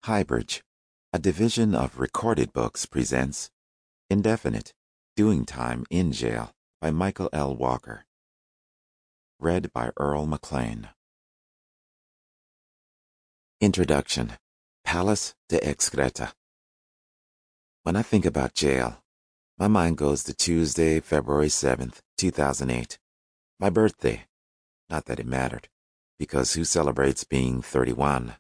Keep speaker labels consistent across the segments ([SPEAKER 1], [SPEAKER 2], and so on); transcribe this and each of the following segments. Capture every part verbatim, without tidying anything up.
[SPEAKER 1] Highbridge, a division of Recorded Books, presents Indefinite Doing Time in Jail by Michael L. Walker. Read by Earl McLean. Introduction. Palace de Excreta. When I think about jail, my mind goes to Tuesday, February seventh, two thousand eight. My birthday. Not that it mattered, because who celebrates being thirty-one?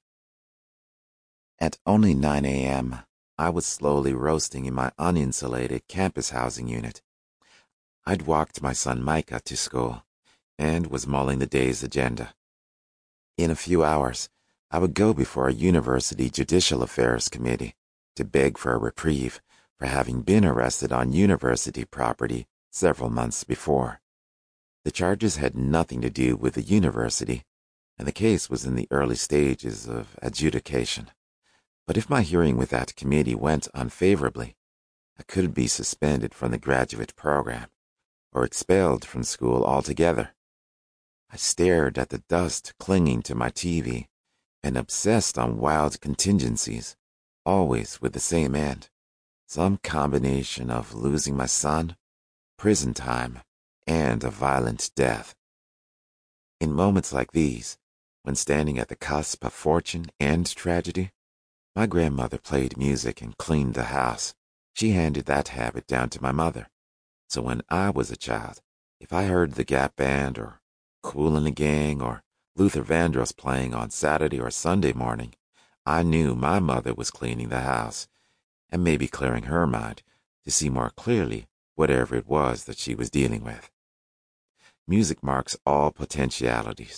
[SPEAKER 1] At only nine a.m., I was slowly roasting in my uninsulated campus housing unit. I'd walked my son Micah to school and was mulling the day's agenda. In a few hours, I would go before a university judicial affairs committee to beg for a reprieve for having been arrested on university property several months before. The charges had nothing to do with the university, and the case was in the early stages of adjudication. But if my hearing with that committee went unfavorably, I could be suspended from the graduate program or expelled from school altogether. I stared at the dust clinging to my T V and obsessed on wild contingencies, always with the same end, some combination of losing my son, prison time, and a violent death. In moments like these, when standing at the cusp of fortune and tragedy, my grandmother played music and cleaned the house. She handed that habit down to my mother. So when I was a child, if I heard the Gap Band or Kool and the Gang or Luther Vandross playing on Saturday or Sunday morning, I knew my mother was cleaning the house and maybe clearing her mind to see more clearly whatever it was that she was dealing with. Music marks all potentialities.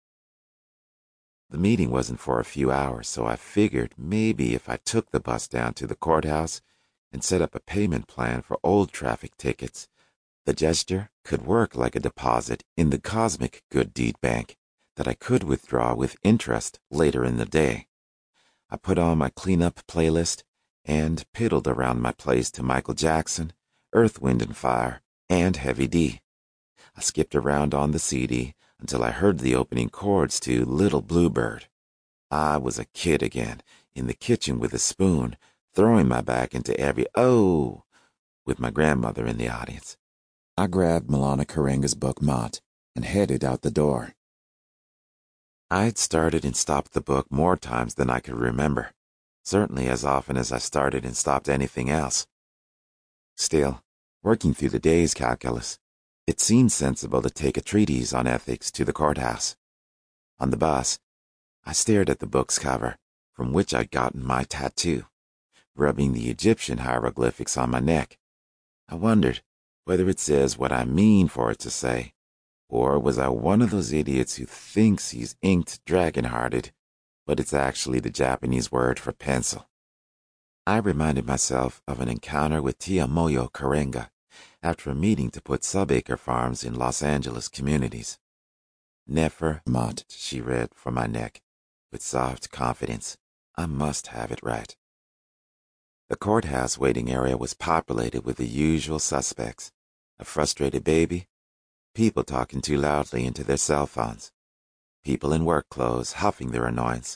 [SPEAKER 1] The meeting wasn't for a few hours, so I figured maybe if I took the bus down to the courthouse and set up a payment plan for old traffic tickets, the gesture could work like a deposit in the cosmic good deed bank that I could withdraw with interest later in the day. I put on my cleanup playlist and piddled around my place to Michael Jackson, Earth, Wind and Fire, and Heavy D. I skipped around on the C D until I heard the opening chords to Little Bluebird. I was a kid again, in the kitchen with a spoon, throwing my back into every oh, with my grandmother in the audience. I grabbed Milana Karenga's book Mott and headed out the door. I'd started and stopped the book more times than I could remember, certainly as often as I started and stopped anything else. Still, working through the day's calculus, it seemed sensible to take a treatise on ethics to the courthouse. On the bus, I stared at the book's cover, from which I'd gotten my tattoo, rubbing the Egyptian hieroglyphics on my neck. I wondered whether it says what I mean for it to say, or was I one of those idiots who thinks he's inked dragon-hearted, but it's actually the Japanese word for pencil. I reminded myself of an encounter with Tia Moyo Karenga after a meeting to put subacre farms in Los Angeles communities. Nefer Mott, she read from my neck, with soft confidence. I must have it right. The courthouse waiting area was populated with the usual suspects: a frustrated baby, people talking too loudly into their cell phones, people in work clothes huffing their annoyance.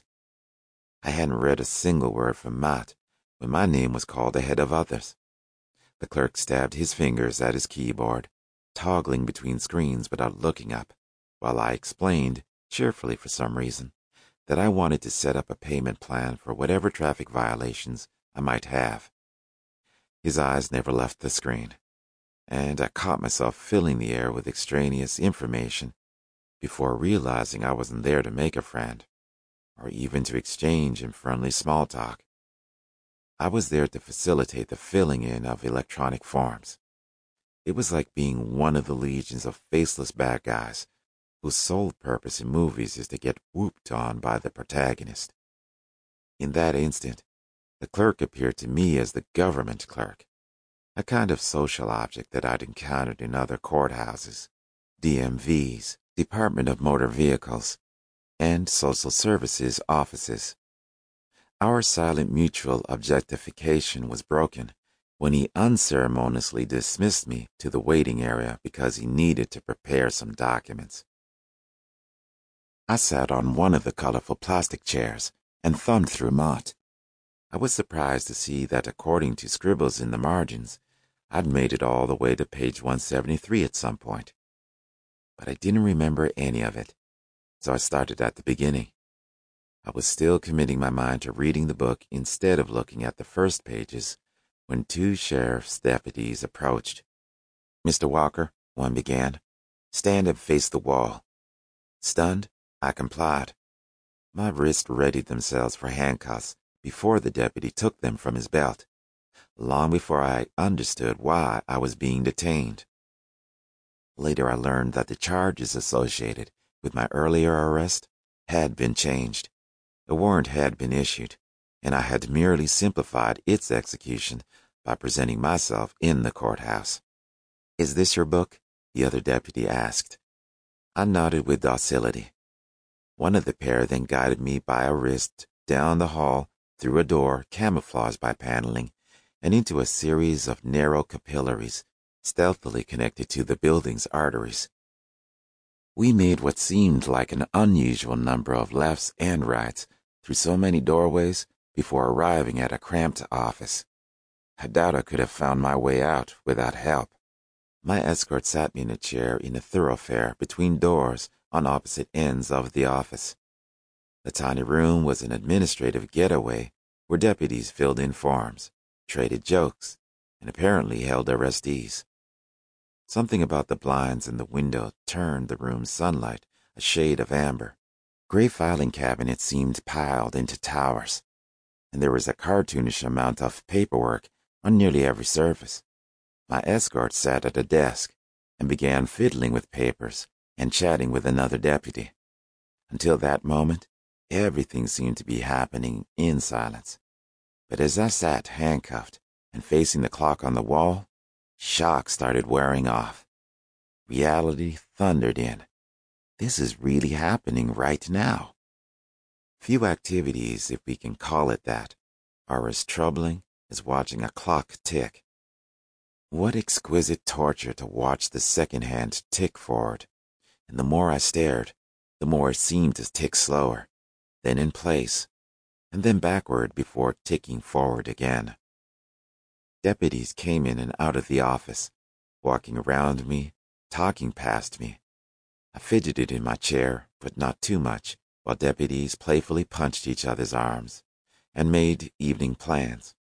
[SPEAKER 1] I hadn't read a single word from Mott when my name was called ahead of others. The clerk stabbed his fingers at his keyboard, toggling between screens without looking up, while I explained, cheerfully for some reason, that I wanted to set up a payment plan for whatever traffic violations I might have. His eyes never left the screen, and I caught myself filling the air with extraneous information before realizing I wasn't there to make a friend, or even to exchange in friendly small talk. I was there to facilitate the filling in of electronic forms. It was like being one of the legions of faceless bad guys whose sole purpose in movies is to get whooped on by the protagonist. In that instant, the clerk appeared to me as the government clerk, a kind of social object that I'd encountered in other courthouses, D M Vs, Department of Motor Vehicles, and Social Services offices. Our silent mutual objectification was broken when he unceremoniously dismissed me to the waiting area because he needed to prepare some documents. I sat on one of the colorful plastic chairs and thumbed through Mott, I was surprised to see that according to scribbles in the margins, I'd made it all the way to page one seventy-three at some point. But I didn't remember any of it, so I started at the beginning. I was still committing my mind to reading the book instead of looking at the first pages when two sheriff's deputies approached. "Mister Walker," one began, "stand and face the wall." Stunned, I complied. My wrists readied themselves for handcuffs before the deputy took them from his belt, long before I understood why I was being detained. Later I learned that the charges associated with my earlier arrest had been changed. A warrant had been issued, and I had merely simplified its execution by presenting myself in the courthouse. "Is this your book?" the other deputy asked. I nodded with docility. One of the pair then guided me by a wrist down the hall, through a door camouflaged by paneling, and into a series of narrow capillaries stealthily connected to the building's arteries. We made what seemed like an unusual number of lefts and rights through so many doorways before arriving at a cramped office. I doubt I could have found my way out without help. My escort sat me in a chair in a thoroughfare between doors on opposite ends of the office. The tiny room was an administrative getaway where deputies filled in forms, traded jokes, and apparently held arrestees. Something about the blinds in the window turned the room's sunlight a shade of amber. Gray filing cabinets seemed piled into towers, and there was a cartoonish amount of paperwork on nearly every surface. My escort sat at a desk and began fiddling with papers and chatting with another deputy. Until that moment, everything seemed to be happening in silence. But as I sat handcuffed and facing the clock on the wall, shock started wearing off. Reality thundered in. This is really happening right now. Few activities, if we can call it that, are as troubling as watching a clock tick. What exquisite torture to watch the second hand tick forward, and the more I stared, the more it seemed to tick slower, then in place, and then backward before ticking forward again. Deputies came in and out of the office, walking around me, talking past me. I fidgeted in my chair, but not too much, while deputies playfully punched each other's arms and made evening plans.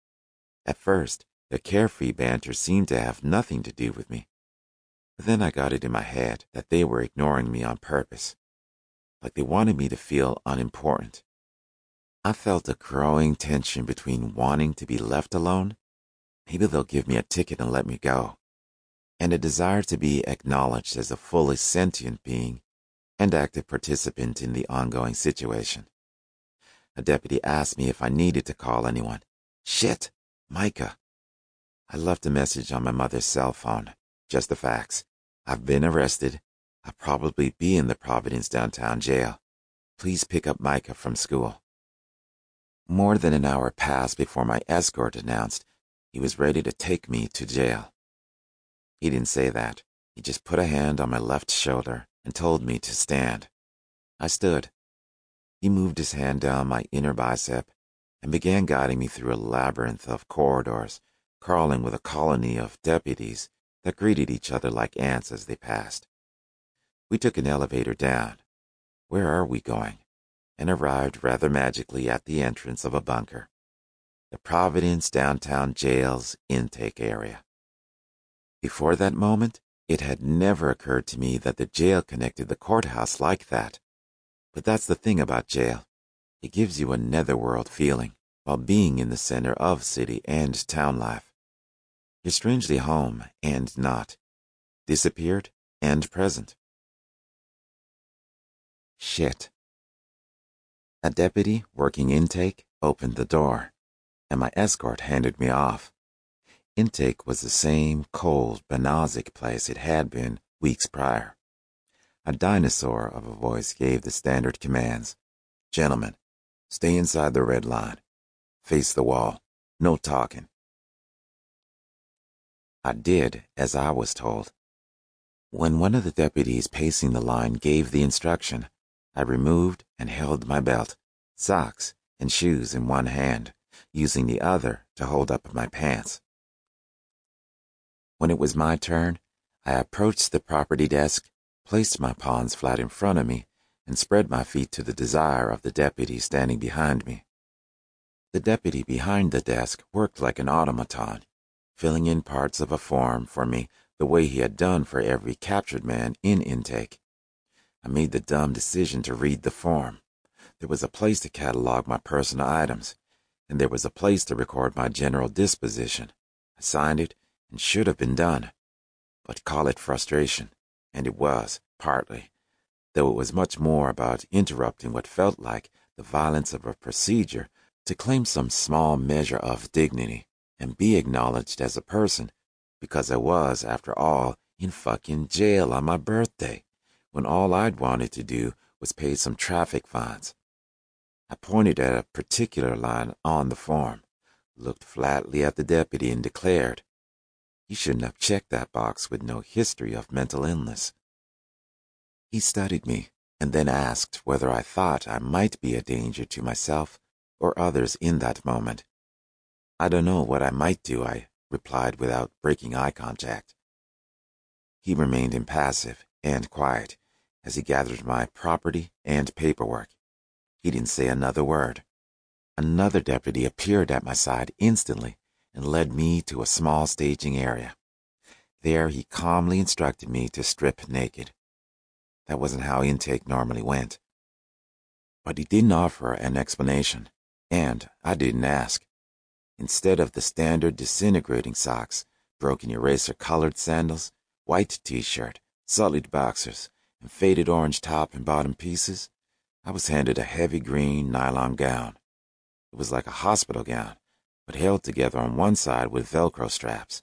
[SPEAKER 1] At first, their carefree banter seemed to have nothing to do with me. But then I got it in my head that they were ignoring me on purpose, like they wanted me to feel unimportant. I felt a growing tension between wanting to be left alone, maybe they'll give me a ticket and let me go, and a desire to be acknowledged as a fully sentient being and active participant in the ongoing situation. A deputy asked me if I needed to call anyone. Shit, Micah. I left a message on my mother's cell phone. Just the facts. I've been arrested. I'll probably be in the Providence downtown jail. Please pick up Micah from school. More than an hour passed before my escort announced he was ready to take me to jail. He didn't say that. He just put a hand on my left shoulder and told me to stand. I stood. He moved his hand down my inner bicep and began guiding me through a labyrinth of corridors, crawling with a colony of deputies that greeted each other like ants as they passed. We took an elevator down. Where are we going? And arrived rather magically at the entrance of a bunker. The Providence downtown jail's intake area. Before that moment, it had never occurred to me that the jail connected the courthouse like that. But that's the thing about jail. It gives you a netherworld feeling while being in the center of city and town life. You're strangely home and not. Disappeared and present. Shit. A deputy working intake opened the door, and my escort handed me off. Intake was the same cold, Banasic place it had been weeks prior. A dinosaur of a voice gave the standard commands. Gentlemen, stay inside the red line. Face the wall. No talking. I did as I was told. When one of the deputies pacing the line gave the instruction, I removed and held my belt, socks, and shoes in one hand, using the other to hold up my pants. When it was my turn, I approached the property desk, placed my palms flat in front of me, and spread my feet to the desire of the deputy standing behind me. The deputy behind the desk worked like an automaton, filling in parts of a form for me the way he had done for every captured man in intake. I made the dumb decision to read the form. There was a place to catalog my personal items, and there was a place to record my general disposition. I signed it, and should have been done. But call it frustration, and it was, partly, though it was much more about interrupting what felt like the violence of a procedure to claim some small measure of dignity and be acknowledged as a person, because I was, after all, in fucking jail on my birthday, when all I'd wanted to do was pay some traffic fines. I pointed at a particular line on the form, looked flatly at the deputy, and declared, "You shouldn't have checked that box with no history of mental illness." He studied me, and then asked whether I thought I might be a danger to myself or others in that moment. "I don't know what I might do," I replied without breaking eye contact. He remained impassive and quiet as he gathered my property and paperwork. He didn't say another word. Another deputy appeared at my side instantly and led me to a small staging area. There he calmly instructed me to strip naked. That wasn't how intake normally went. But he didn't offer an explanation, and I didn't ask. Instead of the standard disintegrating socks, broken eraser-colored sandals, white t-shirt, sullied boxers, and faded orange top and bottom pieces, I was handed a heavy green nylon gown. It was like a hospital gown, but held together on one side with Velcro straps.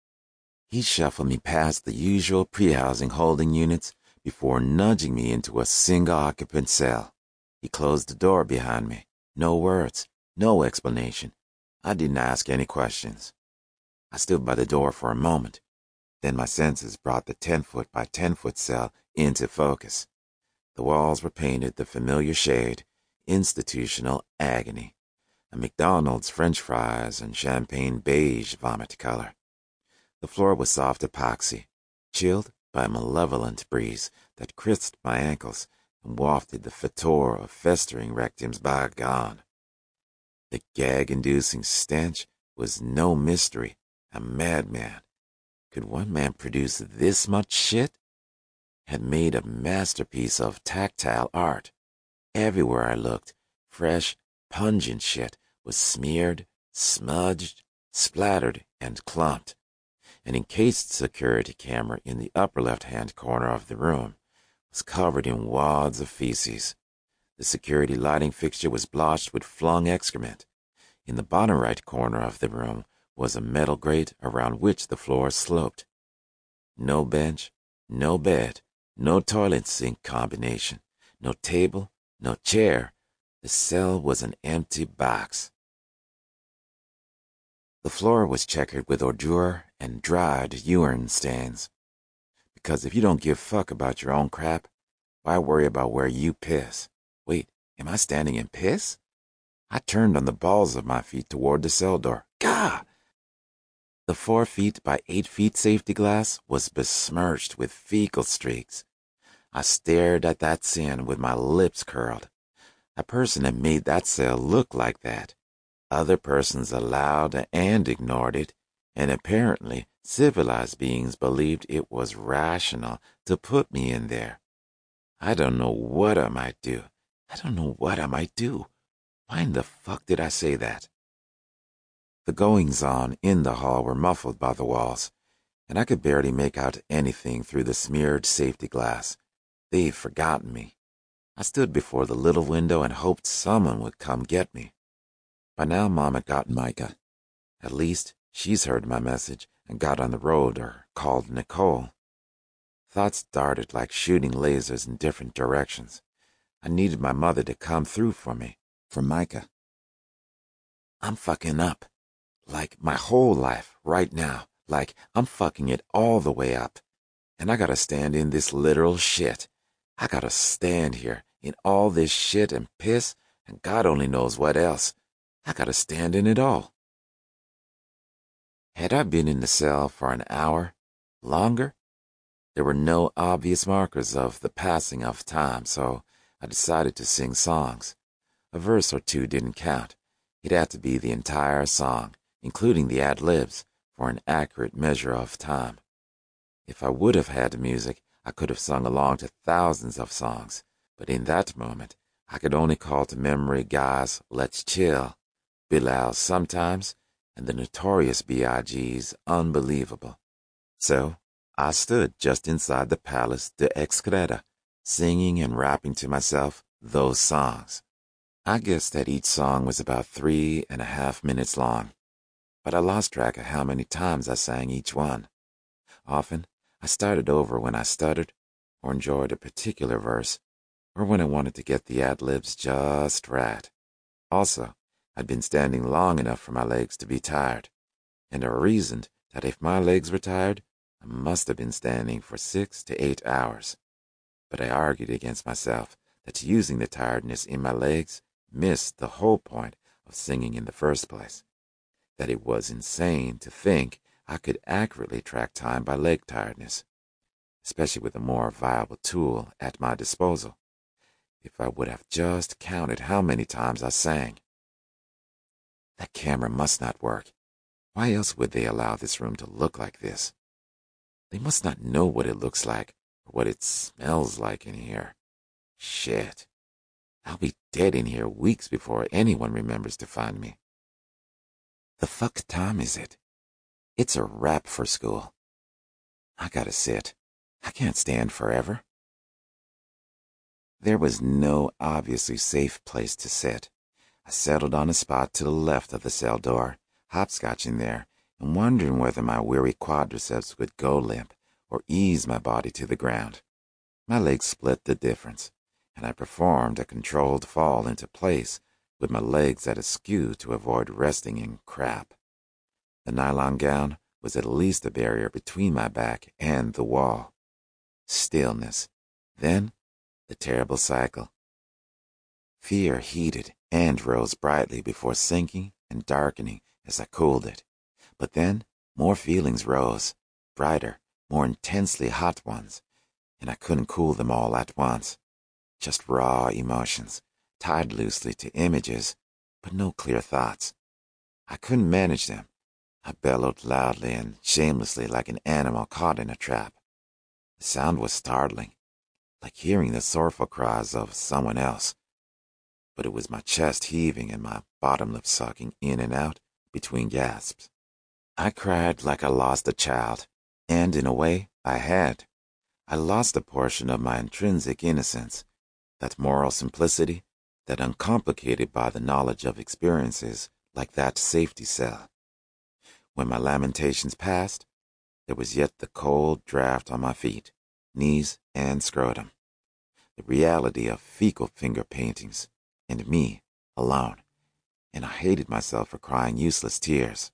[SPEAKER 1] He shuffled me past the usual pre-housing holding units before nudging me into a single-occupant cell. He closed the door behind me. No words, no explanation. I didn't ask any questions. I stood by the door for a moment. Then my senses brought the ten-foot by ten-foot cell into focus. The walls were painted the familiar shade, institutional agony, a McDonald's French fries and champagne beige vomit color. The floor was soft epoxy, chilled by a malevolent breeze that crisped my ankles and wafted the fetor of festering rectums by gone. The gag-inducing stench was no mystery, a madman. Could one man produce this much shit? Had made a masterpiece of tactile art. Everywhere I looked, fresh, pungent shit was smeared, smudged, splattered, and clumped. An encased security camera in the upper left-hand corner of the room was covered in wads of feces. The security lighting fixture was blotched with flung excrement. In the bottom right corner of the room was a metal grate around which the floor sloped. No bench, no bed, no toilet sink combination, no table, no chair. The cell was an empty box. The floor was checkered with ordure and dried urine stains. Because if you don't give a fuck about your own crap, why worry about where you piss? Wait, am I standing in piss? I turned on the balls of my feet toward the cell door. Gah! The four feet by eight feet safety glass was besmirched with fecal streaks. I stared at that sin with my lips curled. A person had made that cell look like that. Other persons allowed and ignored it, and apparently civilized beings believed it was rational to put me in there. I don't know what I might do. I don't know what I might do. Why in the fuck did I say that? The goings-on in the hall were muffled by the walls, and I could barely make out anything through the smeared safety glass. They'd forgotten me. I stood before the little window and hoped someone would come get me. By now, Mom had gotten Micah. At least, she's heard my message and got on the road or called Nicole. Thoughts darted like shooting lasers in different directions. I needed my mother to come through for me, for Micah. I'm fucking up. Like my whole life, right now. Like I'm fucking it all the way up. And I gotta stand in this literal shit. I gotta stand here in all this shit and piss and God only knows what else. I gotta stand in it all. Had I been in the cell for an hour, longer, there were no obvious markers of the passing of time, so I decided to sing songs. A verse or two didn't count. It had to be the entire song, including the ad-libs, for an accurate measure of time. If I would have had the music, I could have sung along to thousands of songs, but in that moment, I could only call to memory Guy's Let's Chill, Bilal's Sometimes, and the notorious B I G's Unbelievable. So, I stood just inside the Palace de Excreta, singing and rapping to myself those songs. I guessed that each song was about three and a half minutes long, but I lost track of how many times I sang each one. Often, I started over when I stuttered, or enjoyed a particular verse, or when I wanted to get the ad-libs just right. Also, I'd been standing long enough for my legs to be tired, and I reasoned that if my legs were tired, I must have been standing for six to eight hours. But I argued against myself that using the tiredness in my legs missed the whole point of singing in the first place, that it was insane to think I could accurately track time by leg tiredness, especially with a more viable tool at my disposal, if I would have just counted how many times I sang. That camera must not work. Why else would they allow this room to look like this? They must not know what it looks like or what it smells like in here. Shit. I'll be dead in here weeks before anyone remembers to find me. The fuck time is it? It's a wrap for school. I gotta sit. I can't stand forever. There was no obviously safe place to sit. I settled on a spot to the left of the cell door, hopscotching there, and wondering whether my weary quadriceps would go limp or ease my body to the ground. My legs split the difference, and I performed a controlled fall into place with my legs at askew to avoid resting in crap. The nylon gown was at least a barrier between my back and the wall. Stillness. Then, the terrible cycle. Fear heated and rose brightly before sinking and darkening as I cooled it. But then, more feelings rose, brighter, more intensely hot ones, and I couldn't cool them all at once. Just raw emotions, tied loosely to images, but no clear thoughts. I couldn't manage them. I bellowed loudly and shamelessly like an animal caught in a trap. The sound was startling, like hearing the sorrowful cries of someone else. But it was my chest heaving and my bottom lip sucking in and out between gasps. I cried like I lost a child, and in a way, I had. I lost a portion of my intrinsic innocence, that moral simplicity, that uncomplicated by the knowledge of experiences like that safety cell. When my lamentations passed, there was yet the cold draft on my feet, knees, and scrotum. The reality of fecal finger paintings, and me, alone, and I hated myself for crying useless tears.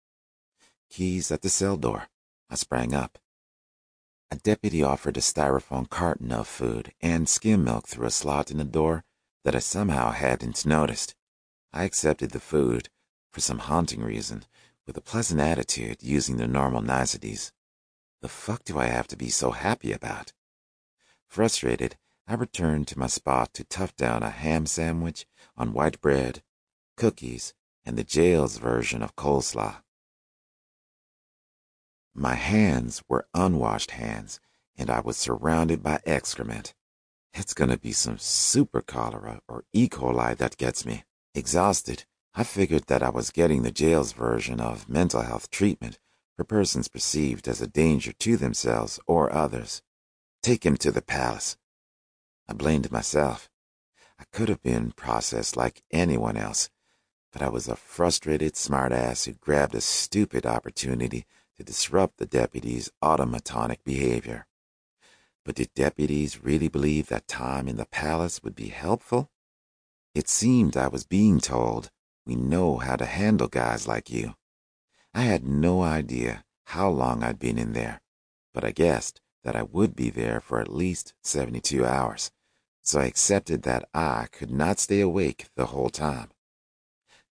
[SPEAKER 1] Keys at the cell door. I sprang up. A deputy offered a styrofoam carton of food and skim milk through a slot in the door that I somehow hadn't noticed. I accepted the food, for some haunting reason, with a pleasant attitude, using the normal niceties. The fuck do I have to be so happy about? Frustrated, I returned to my spot to tough down a ham sandwich on white bread, cookies, and the jail's version of coleslaw. My hands were unwashed hands, and I was surrounded by excrement. It's gonna be some super cholera or E. coli that gets me. Exhausted, I figured that I was getting the jail's version of mental health treatment for persons perceived as a danger to themselves or others. Take him to the palace. I blamed myself. I could have been processed like anyone else, but I was a frustrated smartass who grabbed a stupid opportunity to disrupt the deputies' automatonic behavior. But did deputies really believe that time in the palace would be helpful? It seemed I was being told, we know how to handle guys like you. I had no idea how long I'd been in there, but I guessed that I would be there for at least seventy-two hours, so I accepted that I could not stay awake the whole time.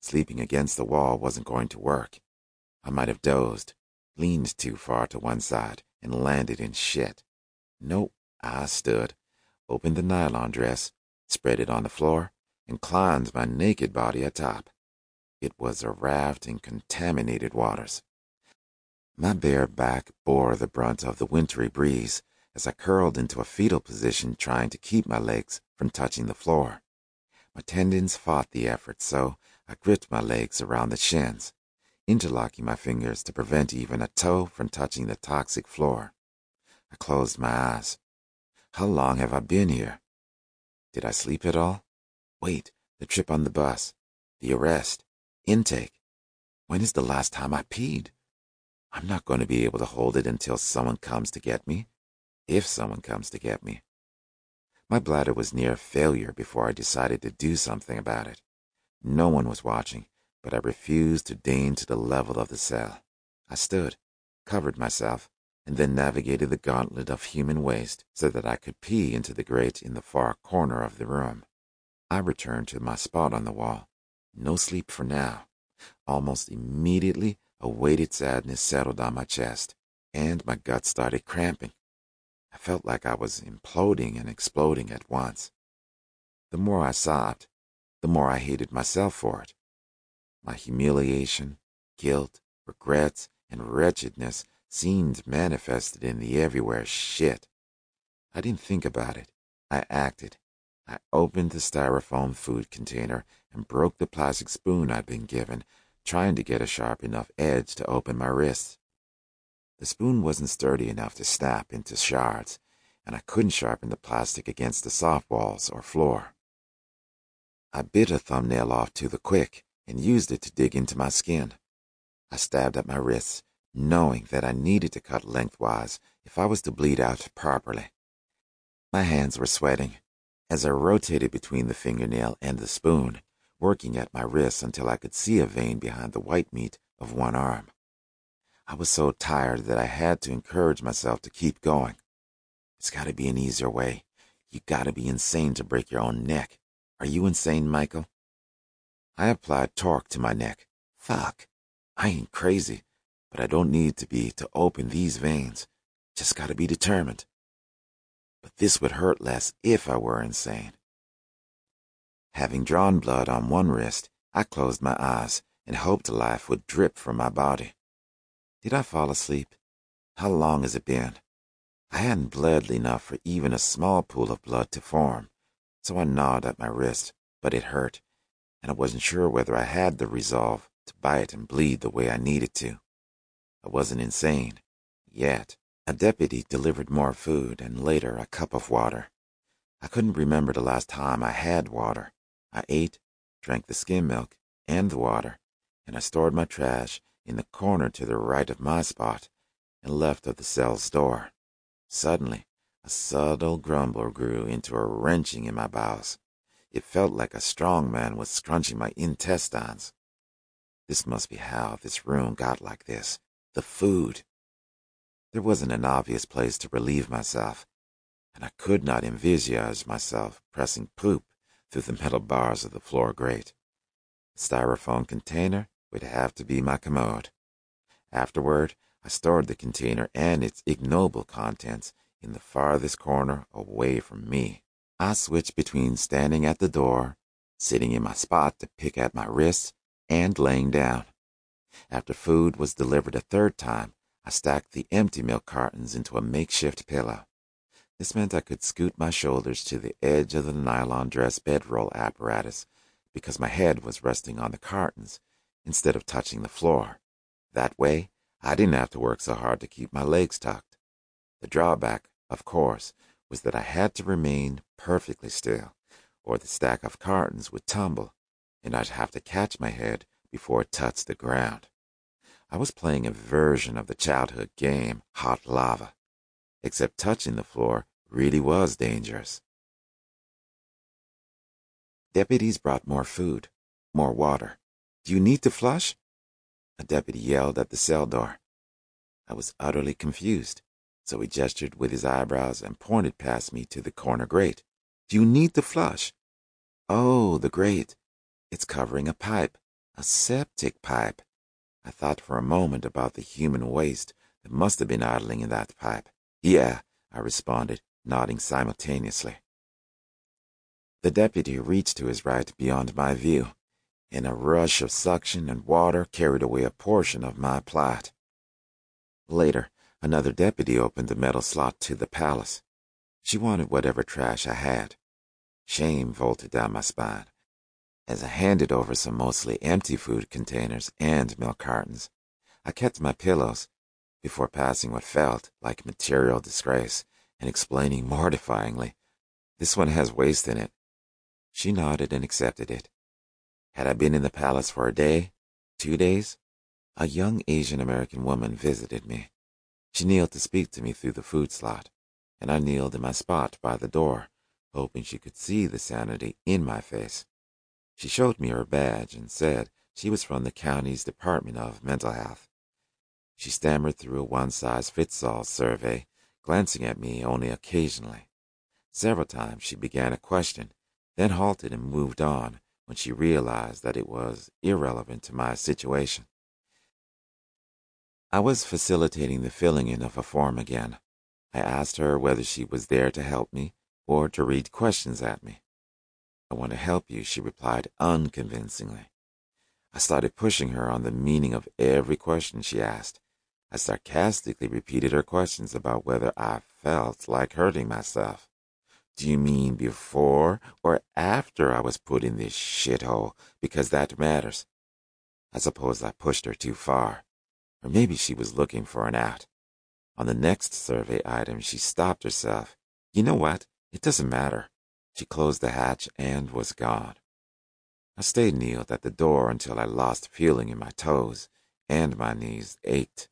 [SPEAKER 1] Sleeping against the wall wasn't going to work. I might have dozed, leaned too far to one side, and landed in shit. Nope, I stood, opened the nylon dress, spread it on the floor, and climbed my naked body atop. It was a raft in contaminated waters. My bare back bore the brunt of the wintry breeze as I curled into a fetal position trying to keep my legs from touching the floor. My tendons fought the effort, so I gripped my legs around the shins, interlocking my fingers to prevent even a toe from touching the toxic floor. I closed my eyes. How long have I been here? Did I sleep at all? Wait, the trip on the bus, the arrest, intake. When is the last time I peed? I'm not going to be able to hold it until someone comes to get me. If someone comes to get me. My bladder was near failure before I decided to do something about it. No one was watching, but I refused to deign to the level of the cell. I stood, covered myself, and then navigated the gauntlet of human waste so that I could pee into the grate in the far corner of the room. I returned to my spot on the wall. No sleep for now. Almost immediately, a weighted sadness settled on my chest, and my gut started cramping. I felt like I was imploding and exploding at once. The more I sobbed, the more I hated myself for it. My humiliation, guilt, regrets, and wretchedness seemed manifested in the everywhere shit. I didn't think about it. I acted. I opened the styrofoam food container and broke the plastic spoon I'd been given, trying to get a sharp enough edge to open my wrists. The spoon wasn't sturdy enough to snap into shards, and I couldn't sharpen the plastic against the soft walls or floor. I bit a thumbnail off to the quick and used it to dig into my skin. I stabbed at my wrists, knowing that I needed to cut lengthwise if I was to bleed out properly. My hands were sweating as I rotated between the fingernail and the spoon, working at my wrists until I could see a vein behind the white meat of one arm. I was so tired that I had to encourage myself to keep going. It's got to be an easier way. You got to be insane to break your own neck. Are you insane, Michael? I applied torque to my neck. Fuck. I ain't crazy, but I don't need to be to open these veins. Just got to be determined. But this would hurt less if I were insane. Having drawn blood on one wrist, I closed my eyes and hoped life would drip from my body. Did I fall asleep? How long has it been? I hadn't bled enough for even a small pool of blood to form, so I gnawed at my wrist, but it hurt, and I wasn't sure whether I had the resolve to bite and bleed the way I needed to. I wasn't insane, yet. A deputy delivered more food and later a cup of water. I couldn't remember the last time I had water. I ate, drank the skim milk and the water, and I stored my trash in the corner to the right of my spot and left of the cell's door. Suddenly, a subtle grumble grew into a wrenching in my bowels. It felt like a strong man was scrunching my intestines. This must be how this room got like this. The food. There wasn't an obvious place to relieve myself, and I could not envisage myself pressing poop through the metal bars of the floor grate. The styrofoam container would have to be my commode. Afterward, I stored the container and its ignoble contents in the farthest corner away from me. I switched between standing at the door, sitting in my spot to pick at my wrists, and laying down. After food was delivered a third time, I stacked the empty milk cartons into a makeshift pillow. This meant I could scoot my shoulders to the edge of the nylon dress bedroll apparatus because my head was resting on the cartons instead of touching the floor. That way, I didn't have to work so hard to keep my legs tucked. The drawback, of course, was that I had to remain perfectly still, or the stack of cartons would tumble, and I'd have to catch my head before it touched the ground. I was playing a version of the childhood game Hot Lava, except touching the floor really was dangerous. Deputies brought more food, more water. Do you need to flush? A deputy yelled at the cell door. I was utterly confused, so he gestured with his eyebrows and pointed past me to the corner grate. Do you need to flush? Oh, the grate. It's covering a pipe. A septic pipe. I thought for a moment about the human waste that must have been idling in that pipe. Yeah, I responded, nodding simultaneously. The deputy reached to his right beyond my view, and a rush of suction and water carried away a portion of my plot. Later, another deputy opened the metal slot to the palace. She wanted whatever trash I had. Shame vaulted down my spine as I handed over some mostly empty food containers and milk cartons. I kept my pillows before passing what felt like material disgrace and explaining mortifyingly, "This one has waste in it." She nodded and accepted it. Had I been in the palace for a day, two days, a young Asian American woman visited me. She kneeled to speak to me through the food slot, and I kneeled in my spot by the door, hoping she could see the sanity in my face. She showed me her badge and said she was from the county's Department of Mental Health. She stammered through a one-size-fits-all survey, glancing at me only occasionally. Several times she began a question, then halted and moved on when she realized that it was irrelevant to my situation. I was facilitating the filling in of a form again. I asked her whether she was there to help me or to read questions at me. "I want to help you," she replied unconvincingly. I started pushing her on the meaning of every question she asked. I sarcastically repeated her questions about whether I felt like hurting myself. "Do you mean before or after I was put in this shithole? Because that matters." I suppose I pushed her too far. Or maybe she was looking for an out. On the next survey item, she stopped herself. "You know what? It doesn't matter." She closed the hatch and was gone. I stayed kneeled at the door until I lost feeling in my toes and my knees ached.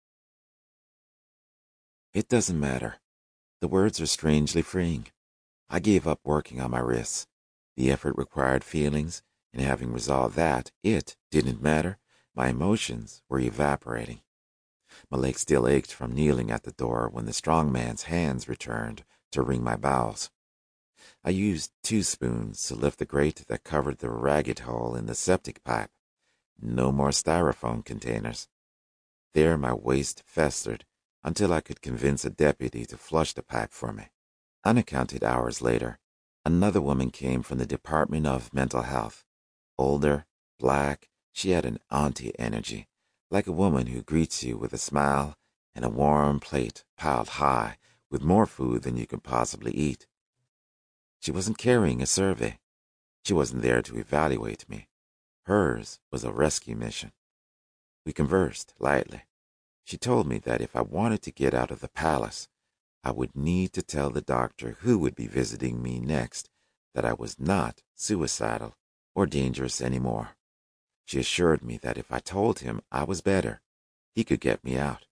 [SPEAKER 1] It doesn't matter. The words are strangely freeing. I gave up working on my wrists. The effort required feelings, and having resolved that it didn't matter, my emotions were evaporating. My legs still ached from kneeling at the door when the strong man's hands returned to wring my bowels. I used two spoons to lift the grate that covered the ragged hole in the septic pipe. No more styrofoam containers. There my waste festered until I could convince a deputy to flush the pipe for me. Unaccounted hours later, another woman came from the Department of Mental Health. Older, black, she had an auntie energy, like a woman who greets you with a smile and a warm plate piled high with more food than you could possibly eat. She wasn't carrying a survey. She wasn't there to evaluate me. Hers was a rescue mission. We conversed lightly. She told me that if I wanted to get out of the palace, I would need to tell the doctor who would be visiting me next that I was not suicidal or dangerous anymore. She assured me that if I told him I was better, he could get me out.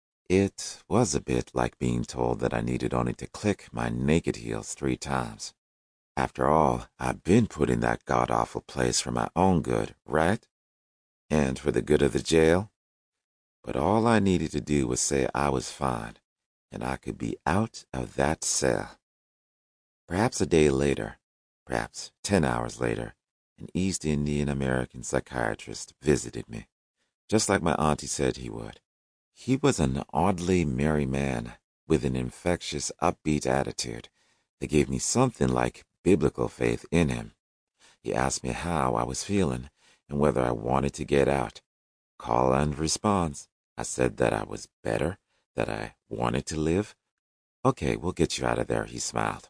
[SPEAKER 1] It was a bit like being told that I needed only to click my naked heels three times. After all, I've been put in that god-awful place for my own good, right? And for the good of the jail? But all I needed to do was say I was fine, and I could be out of that cell. Perhaps a day later, perhaps ten hours later, an East Indian American psychiatrist visited me, just like my auntie said he would. He was an oddly merry man with an infectious, upbeat attitude that gave me something like biblical faith in him. He asked me how I was feeling and whether I wanted to get out. Call and response. I said that I was better, that I wanted to live. "Okay, we'll get you out of there," he smiled.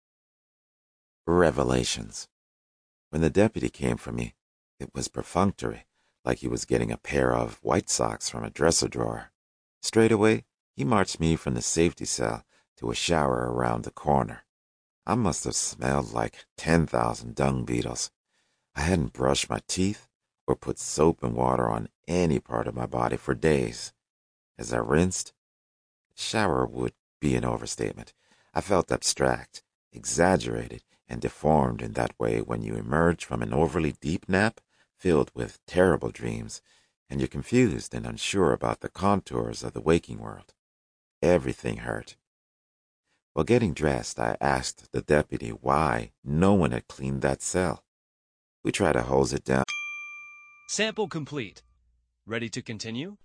[SPEAKER 1] Revelations. When the deputy came for me, it was perfunctory, like he was getting a pair of white socks from a dresser drawer. Straight away, he marched me from the safety cell to a shower around the corner. I must have smelled like ten thousand dung beetles. I hadn't brushed my teeth or put soap and water on any part of my body for days. As I rinsed, shower would be an overstatement. I felt abstract, exaggerated, and deformed in that way when you emerge from an overly deep nap filled with terrible dreams, and you're confused and unsure about the contours of the waking world. Everything hurt. While getting dressed, I asked the deputy why no one had cleaned that cell. We tried to hose it down.
[SPEAKER 2] Sample complete. Ready to continue?